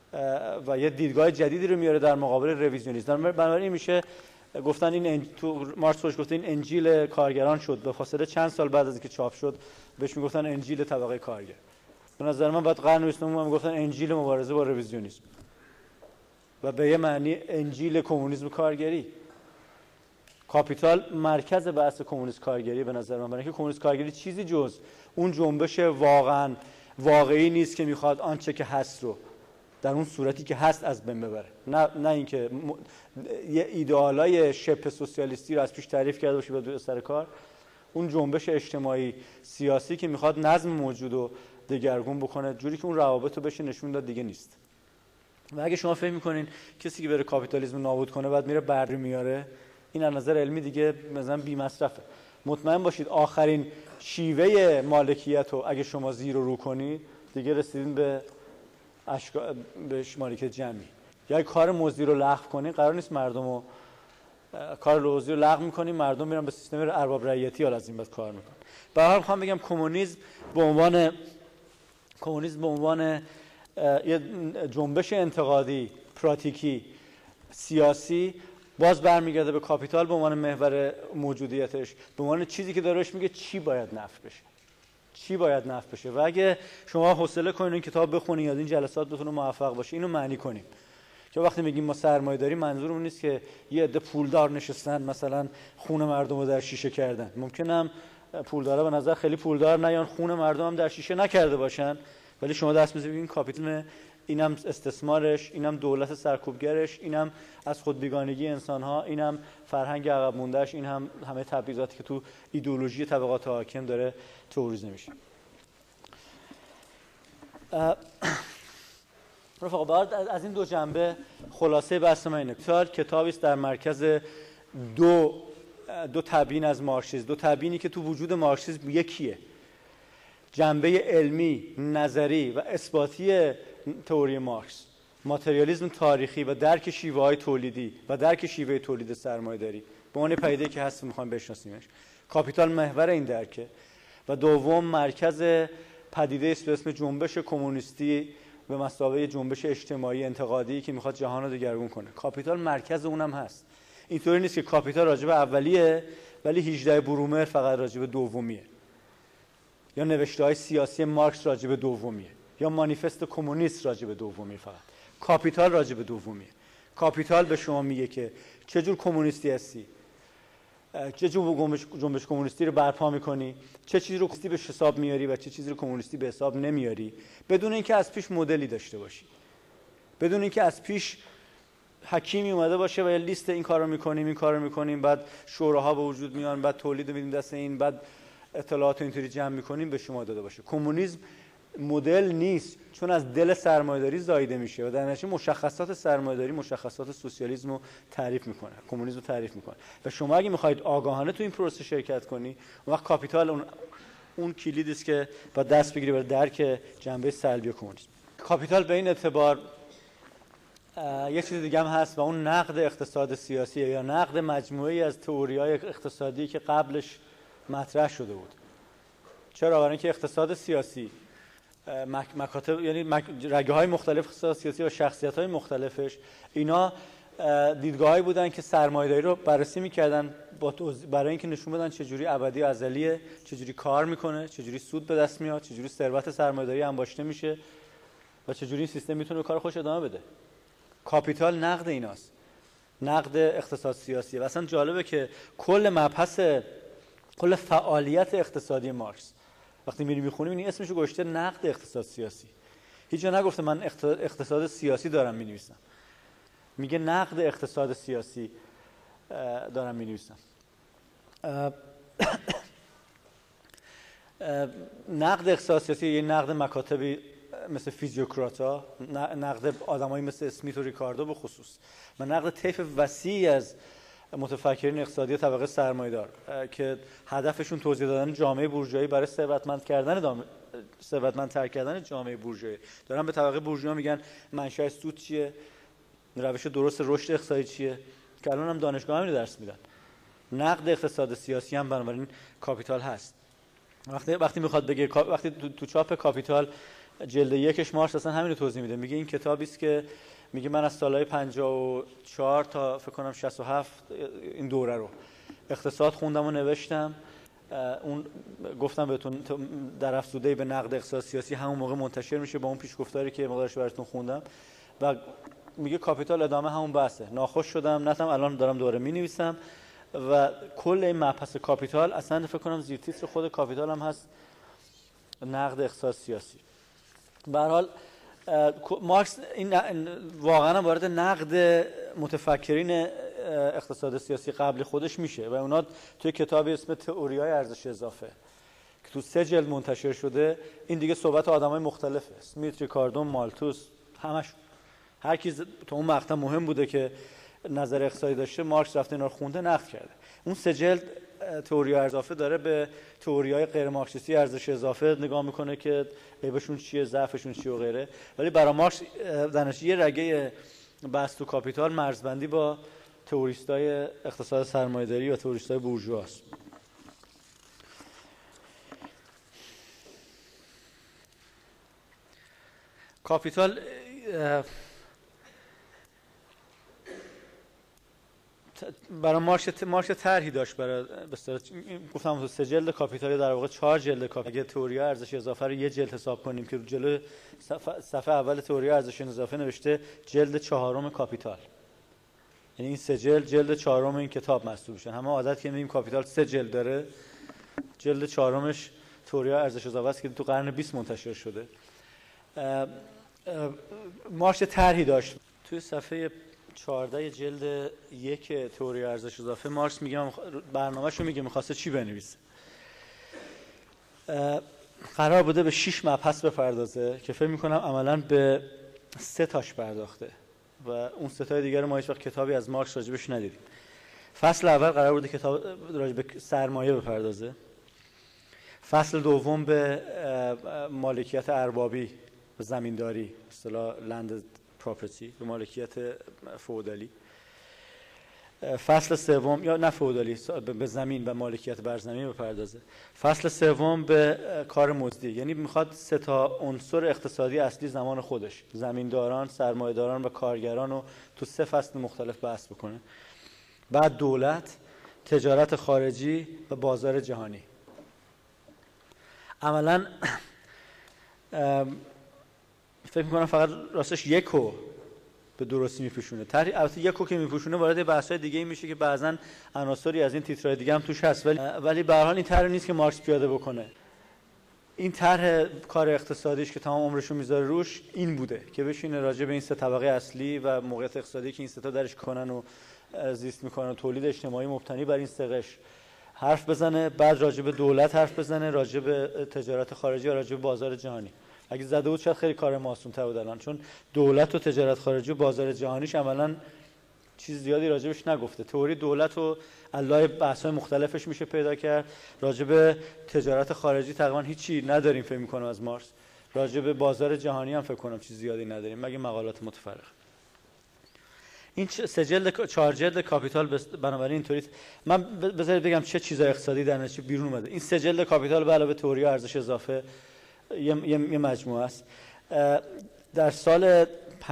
و یه دیدگاه جدیدی رو میاره در مقابل رویزیونیسم. بنابراین میشه گفتن این تو مارکس خودش گفته این انجیل کارگران شد. به فاصله چند سال بعد از اینکه چاپ شد بهش میگفتن انجیل طبقه کارگر. به نظر من بعد قرن 20 میگفتن انجیل مبارزه با رویزیونیسم و به یه معنی انجیل کمونیسم کارگری. کاپیتال مرکز بحث کمونیست کارگری به نظر من، برای اینکه کمونیست کارگری چیزی جز اون جنبش واقعا واقعی نیست که میخواد آنچه که هست رو در اون صورتی که هست از بین ببره. نه اینکه یه ایدئالای شبه سوسیالیستی رو از پیش تعریف کرده باشه به سر کار. اون جنبش اجتماعی سیاسی که میخواد نظم موجود رو دگرگون بکنه جوری که اون روابط رو بشه نشون داد دیگه نیست. و اگه شما فکر میکنین کسی که بره کاپیتالیسم نابود کنه بعد میره بره میاره، این از نظر علمی دیگه مثلا بی مصرفه. مطمئن باشید آخرین شیوه مالکیت رو اگه شما زیرو رو کنید دیگه رسیدین به مالکیت جمعی. یا کار مزدی رو لغو کنید، قرار نیست مردم رو کار مزدی رو لغو میکنیم مردم میرن به سیستم ارباب رعیتی حالا از این بعد کار میکنن. به هر حال میخوام بگم کمونیسم به عنوان یه جنبش انتقادی پراتیکی سیاسی باز برمیگرده به کاپیتال به عنوان محور موجودیتش، به عنوان چیزی که داروش میگه چی باید نفع بشه. و اگه شما حوصله کنین این کتاب بخونین یا این جلسات بتونه موفق باشه اینو معنی کنیم که وقتی میگیم ما سرمایه‌داری منظورمون نیست که یه عده پولدار نشستن مثلا خون مردم رو در شیشه کردن. ممکنه هم پولدارا به نظر خیلی پولدار نیان خون مردم هم در شیشه نکرده باشن، ولی شما دست می‌زنید این کاپیتال، اینم استثمارش، اینم دولت سرکوبگرش، اینم از خود بیگانگی انسان‌ها، اینم فرهنگ عقب مونده‌اش، این هم همه تبعیضاتی که تو ایدئولوژی طبقات حاکم داره تئوریزه میشه. رفقا بعد از این دو جنبه خلاصه بحث من اینه. کتابی است در مرکز دو تبیین از مارکسیسم، دو تبیینی که تو وجود مارکسیسم یکیه. جنبه علمی، نظری و اثباتی تئوری مارکس، ماتریالیسم تاریخی و درک شیوه‌های تولیدی و درک شیوه تولید سرمایه‌داری به عنوان پدیده‌ای که هست می‌خوام بشناسیمش. کاپیتال محور این درکه. و دوم مرکز پدیده است به اسم جنبش کمونیستی به مثابه جنبش اجتماعی انتقادی که می‌خواد جهان رو دگرگون کنه. کاپیتال مرکز اونم هست. اینطوری نیست که کاپیتال راجع به اولیه ولی 18 برومر فقط راجع به دومیه، یا نوشته‌های سیاسی مارکس راجع به دومیه، یا مانیفست کمونیست راجع به دومیه. فقط کاپیتال راجع به دومیه. کاپیتال به شما میگه که چه جور کمونیستی هستی، چه جور جنبش کمونیستی رو برپا میکنی، چه چیزی رو کمونیستی به حساب میاری و چه چیزی رو کمونیستی به حساب نمیاری، بدون اینکه از پیش مدلی داشته باشی، بدون اینکه از پیش حکیمی اومده باشه و یه لیست این کارو میکنیم بعد شوراها به وجود میان، بعد تولید میدیم دست این، بعد اطلاعات اینطوری جمع میکنیم به شما داده باشه. کمونیسم مدل نیست، چون از دل سرمایه‌داری زایده میشه و در نتیجه مشخصات سرمایه‌داری مشخصات سوسیالیسم رو تعریف میکنه، کمونیسم رو تعریف میکنه. و شما اگه میخواید آگاهانه تو این پروسه شرکت کنی، اون وقت کاپیتال اون کلیدی است که با دست بگیری برای درک جنبه سلبی کمونیسم. کاپیتال به این اعتبار یک چیز دیگه هم هست و اون نقد اقتصاد سیاسی یا نقد مجموعه‌ای از تئوری‌های اقتصادی که قبلش مطرح شده بود. چرا؟ برای اینکه اقتصاد سیاسی مکاتب، یعنی رگه‌های مختلف اقتصاد سیاسی و شخصیت‌های مختلفش، اینا دیدگاهایی بودن که سرمایه‌داری رو بررسی می‌کردن برای اینکه نشون بدن چجوری ابدی و ازلیه، چجوری کار می‌کنه، چجوری سود به دست میاد، چجوری ثروت سرمایه‌داری انباشته میشه و چجوری این سیستم میتونه کار خودش ادامه بده. کاپیتال نقد ایناست، نقد اقتصاد سیاسی. و اصلا جالبه که کل فعالیت اقتصادی مارکس وقتی میخونیم این اسمشو گذاشته نقد اقتصاد سیاسی. هیچ جا نگفته من اقتصاد سیاسی دارم مینویسم، میگه نقد اقتصاد سیاسی دارم مینویسم. نقد اقتصاد سیاسی یه نقد مکاتبی مثل فیزیوکراتا، نقد آدمایی مثل اسمیت و ریکاردو به خصوص، و نقد طیف وسیعی از متفکرین اقتصادی طبقه سرمایه‌دار که هدفشون توضیح دادن جامعه بورژوایی برای ثروتمندتر کردن جامعه بورژوایی. دارن به طبقه بورژوا میگن منشأ سود چیه، روش درست رشد اقتصادی چیه، که الان هم دانشگاه همین درس میدن. نقد اقتصاد سیاسی هم بنابراین کاپیتال هست. وقتی میخواد بگه، وقتی تو چاپ کاپیتال جلد یکش مارکس اصلا همین رو توضیح میده. میگه این کتابی است که میگه من از سالهای 54 تا فکر کنم 67 این دوره رو اقتصاد خوندم و نوشتم. اون گفتم بهتون در افزوده به نقد اقتصاد سیاسی همون موقع منتشر میشه با اون پیشگفتاری که مقدارش براتون خوندم. و میگه کاپیتال ادامه همون بحثه. ناخوش شدم نتم الان دارم دوره مینویسم و کل این مبحث کاپیتال اصلا فکر کنم زیر تیتر خود کاپیتال هم هست نقد اقتصاد سیاسی. به هر حال مارکس این واقعا وارد نقد متفکرین اقتصاد سیاسی قبل خودش میشه و اونا توی کتابی اسم تئوری‌های ارزش اضافه که تو 3 جلد منتشر شده. این دیگه صحبت آدمای مختلفه، اسمیت، ریکاردو، مالتوس، همش هر کی تو اون مقطع مهم بوده که نظر اقتصادی داشته مارکس رفته اینا رو خونده نقد کرده. اون 3 جلد تئوری ارزش اضافه داره به تئوری‌های غیر مارکسیستی ارزش اضافه نگاه میکنه که عیبشون چیه، ضعفشون چیه و غیره. ولی برای مارکس در نتیجه یه رگه بحث تو کاپیتال مرزبندی با تئوریستای اقتصاد سرمایه‌داری و تئوریستای بورژوا است. کاپیتال برای مارکس طرحی داشت برای گفتم تو 3 جلد کاپیتال در واقع 4 جلد کاپیتال. اگه تئوری ارزش اضافه رو یه جلد حساب کنیم که رو جلو صفحه اول تئوری ارزش اضافه نوشته جلد 4 کاپیتال، یعنی این 3 جلد 4 این کتاب محسوب میشن. همه عادت که میگیم کاپیتال 3 جلد داره، جلد 4 تئوری ارزش اضافه است که تو قرن 20 منتشر شده. مارکس طرحی داشت توی صفحه 14 جلد 1 تئوری ارزش اضافه. مارکس میگه برنامه‌شو میگه می‌خواسته چی بنویسه. قرار بوده به 6 مبحث بپردازه که فکر می‌کنم عملاً به 3 تاش پرداخته و اون 3 تا دیگه رو ما هیچ وقت کتابی از مارکس راجبش ندیدیم. فصل اول قرار بوده کتاب راجب سرمایه بپردازه. فصل دوم به مالکیت اربابی، به زمینداری، اصطلاح لند پراپرتی، به مالکیت فئودالی. فصل سوم یا نه فئودالی، به زمین و مالکیت بر زمین بپردازه. فصل سوم به کار مزدی، یعنی میخواد 3 تا عنصر اقتصادی اصلی زمان خودش، زمینداران، سرمایه‌داران و کارگران رو تو 3 فصل مختلف بحث بکنه. بعد دولت، تجارت خارجی و بازار جهانی. عملاً فکر می‌کنم فقط راستش یکو به درستی میپوشونه. البته یکو که میپوشونه وارد بحث‌های دیگه میشه که بعضن عناصری از این تیترهای دیگه هم توش هست، ولی به هر حال این طرح نیست که مارکس پیاده بکنه. این طرح کار اقتصادیش که تمام عمرشو میذاره روش این بوده که بشینه راجع به این 3 طبقه اصلی و موقعیت اقتصادی که این 3 تا درش کنن و زیست میکنن و تولید اجتماعی مبتنی بر این 3 قشر حرف بزنه، بعد راجع به دولت حرف بزنه، راجع به تجارت خارجی و راجع به بازار جهانی. اگه زده بود شاید خیلی کار معصوم‌تر بود الان، چون دولت و تجارت خارجی و بازار جهانیش عملاً چیز زیادی راجبش نگفته. تئوری دولت و علای بحث‌های مختلفش میشه پیدا کرد. راجب تجارت خارجی تقریبا هیچی نداریم فکر می‌کنم از مارکس. راجب بازار جهانی هم فکر کنم چیز زیادی نداریم مگه مقالات متفرق. این 3 جلد 4 جلد کاپیتال بنابراین اینطوری من بذارید بگم چه چیزای اقتصادی در نتیجه بیرون اومده. این 3 جلد کاپیتال به علاوه تئوری ارزش اضافه یه مجموعه است. در سال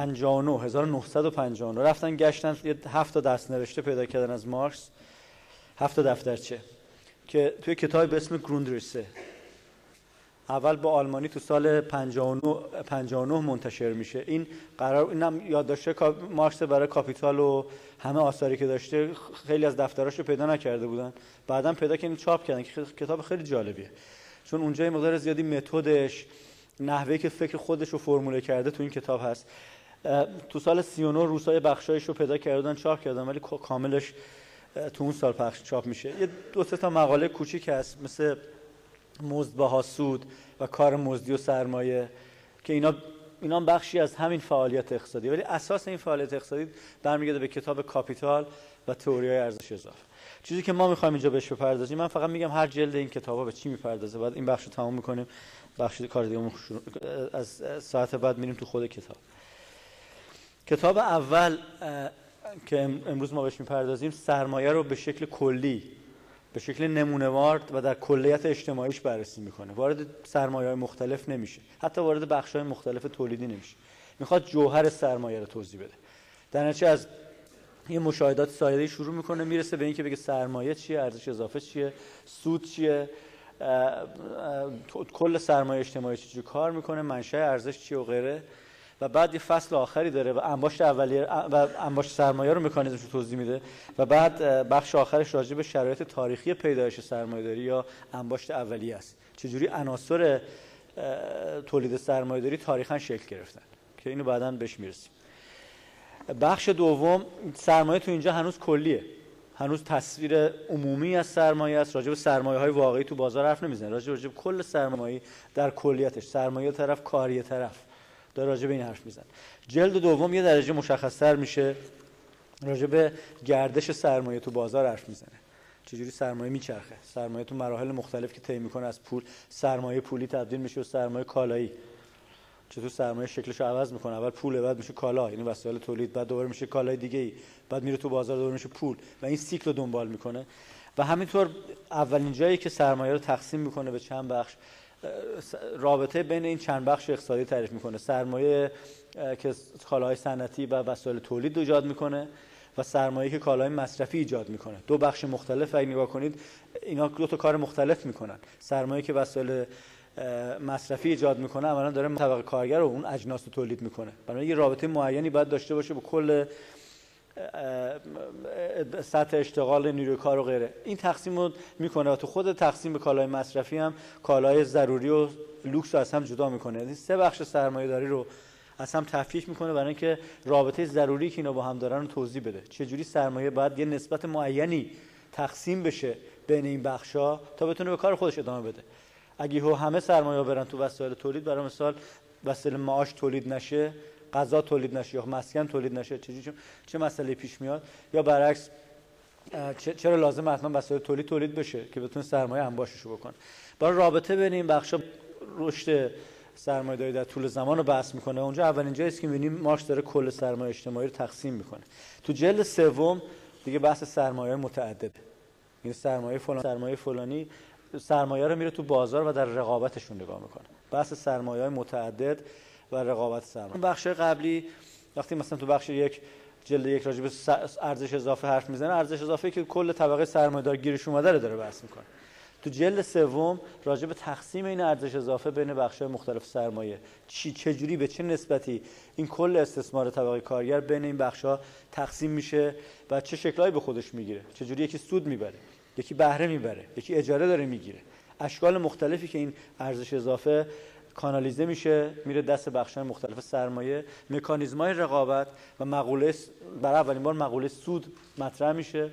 1959 رفتن گشتن 7 تا دست‌نوشته پیدا کردن از مارکس، 7 تا دفترچه که توی کتابی به اسم گروندریسه اول با آلمانی تو سال 59 منتشر میشه. اینم یادداشت مارکس برای کاپیتال و همه آثاری که داشته خیلی از دفتراشو پیدا نکرده بودن، بعداً پیدا کردن چاپ کردن که کتاب خیلی جالبیه، چون اونجا یه مقدار زیادی متدش، نحوهی که فکر خودش رو فرموله کرده تو این کتاب هست. تو سال 39 روسای بخشایش رو پیدا کردن چاپ کردن ولی کاملش تو اون سال چاپ میشه. یه 2-3 تا مقاله کوچیک هست مثل مزد بها سود و کار مزدی و سرمایه که اینا بخشی از همین فعالیت اقتصادی، ولی اساس این فعالیت اقتصادی برمیگرده به کتاب کاپیتال و تئوری‌های ارزش اضافه. چیزی که ما می‌خوایم اینجا بهش بپردازیم، من فقط میگم هر جلد این کتابا به چی میپردازه، بعد این بخش رو تمام می‌کنیم، بخش کار دیگه از ساعت بعد میریم تو خود کتاب. کتاب اول که امروز ما بهش میپردازیم سرمایه رو به شکل کلی به شکل نمونه‌وار و در کلیت اجتماعیش بررسی میکنه. وارد سرمایه‌های مختلف نمیشه، حتی وارد بخش‌های مختلف تولیدی نمیشه. میخواد جوهر سرمایه رو توضیح بده. در نتیجه از یه مشاهدات سایه‌ای شروع میکنه، میرسه به اینکه بگه سرمایه چیه، ارزش اضافه چیه، سود چیه، کل سرمایه اجتماعی چجوری کار میکنه، منشأ ارزش چیه و غیره. و بعد یه فصل آخری داره و انباشت اولیه و انباشت سرمایه رو مکانیزمش رو توضیح میده و بعد بخش آخرش راجع به شرایط تاریخی پیدایش سرمایه‌داری یا انباشت اولیه است. چجوری عناصر تولید سرمایه‌داری تاریخاً شکل گرفتن که اینو بعداً بهش میرسیم. بخش دوم، سرمایه تو اینجا هنوز کلیه، هنوز تصویر عمومی از سرمایه است. راجع به سرمایه‌های واقعی تو بازار حرف نمیزنه، راجع به کل سرمایه در کلیتش، سرمایه طرف، کاری طرف، داره راجع به این حرف میزنه. جلد دوم یه درجه مشخص‌تر میشه، راجع به گردش سرمایه تو بازار حرف میزنه. چجوری سرمایه میچرخه، سرمایه تو مراحل مختلف که طی میکنه، از پول، سرمایه پولی تبدیل میشه به سرمایه کالایی. چطور سرمایه شکلش رو عوض میکنه، اول پول، بعد میشه کالا، یعنی وسایل تولید، بعد دوباره میشه کالای دیگه‌ای، بعد میره تو بازار، دوباره میشه پول و این سیکل رو دنبال میکنه. و همینطور اولین جایی که سرمایه رو تقسیم میکنه به چند بخش، رابطه بین این چند بخش اقتصادی تعریف میکنه. سرمایه که کالاهای صنعتی و وسایل تولید ایجاد میکنه و سرمایه که کالاهای مصرفی ایجاد میکنه. دو بخش مختلف اگه نگاه کنید اینا دو تا کار مختلف میکنن. سرمایه که وسایل مصرفی ایجاد میکنه عملاً داره طبقه کارگر رو اون اجناس رو تولید میکنه. بنابراین یه رابطه معینی باید داشته باشه با کل سطح اشتغال نیروی کار و غیره. این تقسیم رو میکنه و تو خود تقسیم به کالای مصرفی هم کالای ضروری و لوکس رو از هم جدا میکنه. یعنی سه بخش سرمایه داری رو از هم تفکیک میکنه برای اینکه رابطه ضروری که اینا با هم دارن رو توضیح بده. چه جوری سرمایه باید یه نسبت معینی تقسیم بشه بین این بخشا تا بتونه به کار خودش ادامه بده. اگه همه سرمایه برن تو وسایل تولید، برای مثال وسایل معاش تولید نشه، غذا تولید نشه یا مسکن تولید نشه، چه مسئله پیش میاد؟ یا برعکس چرا لازم حتما وسایل تولید بشه که بتونه سرمایه انباشش رو بکنه. برای رابطه بین این بخشا رشد سرمایه‌داری در طول زمان رو بحث میکنه. اونجا اولین جایی است که می‌بینیم مارکس داره کل سرمایه اجتماعی رو تقسیم میکنه. تو جلد سوم دیگه بحث سرمایه متعدده. این سرمایه فلانی سرمایه رو میره تو بازار و در رقابتشون نگاه میکنه. بحث سرمایه‌های متعدد و رقابت سرمایه. بخش قبلی وقتی مثلا تو بخش یک جلد یک راجع به ارزش اضافه حرف میزنه، ارزش اضافه که کل طبقه سرمایه‌دار گیرش اومده رو داره بحث میکنه. تو جلد سوم راجع به تقسیم این ارزش اضافه بین بخش‌های مختلف سرمایه، چجوری به چه نسبتی این کل استثمار طبقه کارگر بین این بخش‌ها تقسیم میشه و چه شکلایی به خودش میگیره. چجوری یکی سود میبره، یکی بهره میبره، یکی اجاره داره میگیره. اشکال مختلفی که این ارزش اضافه کانالیزه میشه میره دست بخش‌های مختلف سرمایه. مکانیزم‌های رقابت و مقوله، برای اولین بار مقوله سود مطرح میشه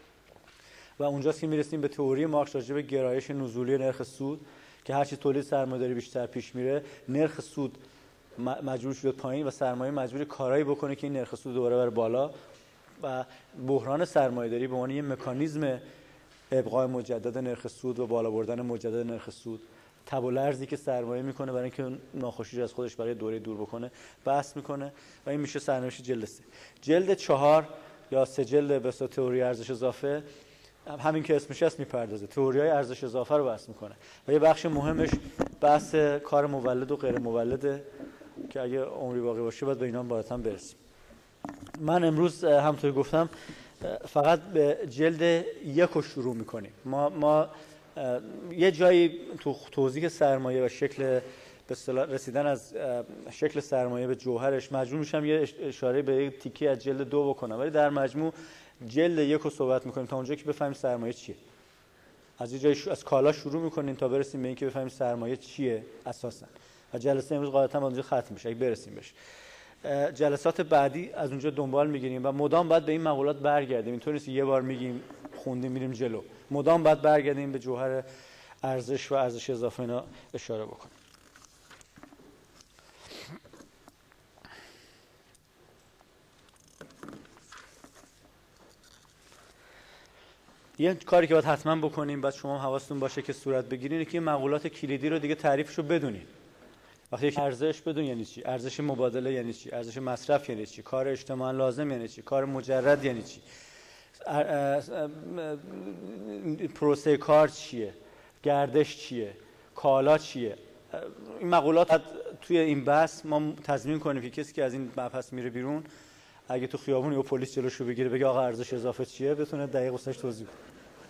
و اونجاست که میرسیم به تئوری مارکس راجع به گرایش نزولی نرخ سود که هرچی تولید سرمایه‌داری بیشتر پیش میره، نرخ سود مجبور شد پایین و سرمایه مجبور کارایی بکنه که این نرخ سود دوباره بره بالا و بحران سرمایه‌داری به عنوان یک مکانیزم ابقای مجدد نرخ سود و بالا بردن مجدد نرخ سود، تب و لرزی که سرمایه میکنه برای اینکه ناخوشی از خودش برای دوره دور بکنه بحث میکنه و این میشه سرنوشت جلد 3. جلد 4 یا 3 جلد به تئوری ارزش اضافه همین که اسمش هست میپردازه، تئوری‌های ارزش اضافه رو بحث میکنه و یه بخش مهمش بحث کار مولد و غیر مولده که اگه عمری باقی باشه باید به اینا بالاتر برسیم. من امروز همونطور گفتم فقط به جلد 1 رو شروع میکنیم. ما یه جایی تو توضیح سرمایه و شکل به اصطلاح رسیدن از شکل سرمایه به جوهرش مجبور میشم یه اشاره به یک تیکه از جلد 2 بکنم، ولی در مجموع جلد 1 رو صحبت میکنیم تا اونجایی که بفهمیم سرمایه چیه. از یه جایی از کالا شروع میکنیم تا برسیم به اینکه بفهمیم سرمایه چیه اساسا و جلسه امروز غالبا با اونجا ختم میشه اگه برسیم بهش. جلسات بعدی از اونجا دنبال میگیریم و مدام باید به این مقولات برگردیم. اینطور نیست یه بار میگیم خوندیم میریم جلو، مدام باید برگردیم به جوهر ارزش و ارزش اضافه اینا اشاره بکنیم. یه کاری که باید حتما بکنیم، بعد شما حواستون باشه که صورت بگیرین، اینه که این مقولات کلیدی رو دیگه تعریفشو بدونین. وقتی ارزش بدون یعنی چی؟ ارزش مبادله یعنی چی؟ ارزش مصرف یعنی چی؟ کار اجتماعاً لازم یعنی چی؟ کار مجرد یعنی چی؟ پروسه کار چیه، گردش چیه، کالا چیه. این مقولات توی این بحث ما تضمین کنیم که کسی که از این مبحث میره بیرون، اگه تو خیابون یا پلیس جلوشو بگیره بگه آقا ارزش اضافه چیه، بتونه دقیق واسش توضیح بده.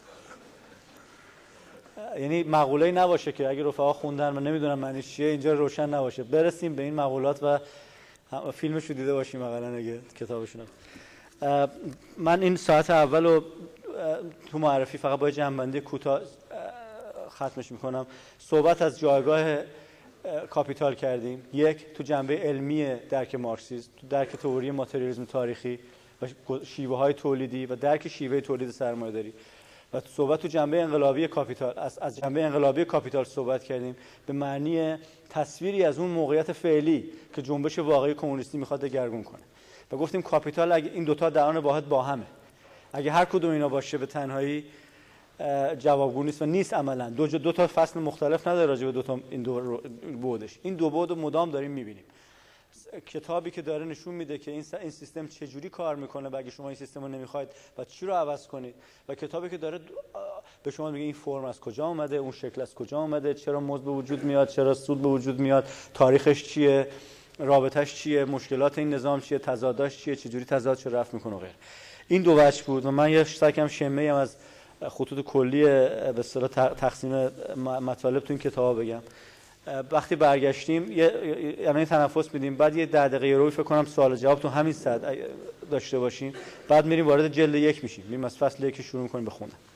یعنی مقوله‌ای نباشه که اگه رفقا خوندن و نمیدونن معنیش چیه اینجا روشن نباشه. برسیم به این مقولات و فیلمشو دیده باشیم مثلا اگه کتابشون. من این ساعت اولو تو معرفی فقط با جنبندی کوتاه ختمش میکنم. صحبت از جایگاه کاپیتال کردیم. یک، تو جنبه علمی درک مارکسیسم، تو درک تئوری ماتریالیسم تاریخی و شیوه‌های تولیدی و درک شیوه تولید سرمایه‌داری. و صحبت تو جنبه انقلابی کاپیتال، از جنبه انقلابی کاپیتال صحبت کردیم به معنی تصویری از اون موقعیت فعلی که جنبش واقعی کمونیستی میخواد دگرگون کنه. و گفتیم کاپیتال اگه این دوتا درون واحد با همه، اگه هر کدوم اینا باشه به تنهایی جوابگو نیست و نیست. عملا دو تا فصل مختلف نداره راجع به دو تا این دو بعدش. این دو بعد مدام داریم میبینیم. کتابی که داره نشون میده که این سیستم چجوری کار میکنه و اگه شما این سیستم رو نمیخواید و چی رو عوض کنید، و کتابی که داره به شما میگه این فرم از کجا اومده، اون شکل از کجا اومده، چرا مزد به وجود میاد، چرا سود به وجود میاد، تاریخش چیه، رابطش چیه، مشکلات این نظام چیه، تضاداش چیه، چجوری تضادش رو رفع میکنه و غیره. این دو وجه بود و من یه سکم شمه ام از خطوط کلی به اصطلاح تقسیم مطالب تو این کتاب بگم. وقتی برگشتیم یعنی تنفس میدیم، بعد یه 10 دقیقه رو فکر کنم سوال جواب تو همین صد داشته باشیم، بعد میریم وارد جلد 1 میشیم، میریم از فصل 1 شروع می‌کنیم بخونم.